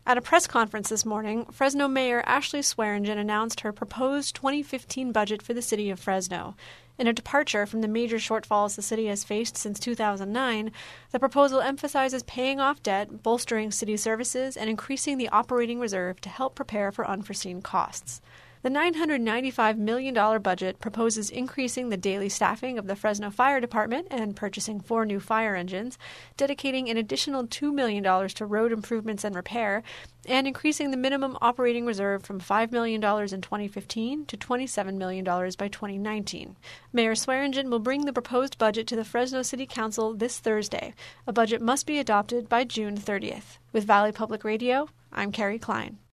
At a press conference this morning, Fresno Mayor Ashley Swearingen announced her proposed 2015 budget for the city of Fresno. In a departure from the major shortfalls the city has faced since 2009, the proposal emphasizes paying off debt, bolstering city services, and increasing the operating reserve to help prepare for unforeseen costs. The $995 million budget proposes increasing the daily staffing of the Fresno Fire Department and purchasing 4 new fire engines, dedicating an additional $2 million to road improvements and repair, and increasing the minimum operating reserve from $5 million in 2015 to $27 million by 2019. Mayor Swearingen will bring the proposed budget to the Fresno City Council this Thursday. A budget must be adopted by June 30th. With Valley Public Radio, I'm Carrie Klein.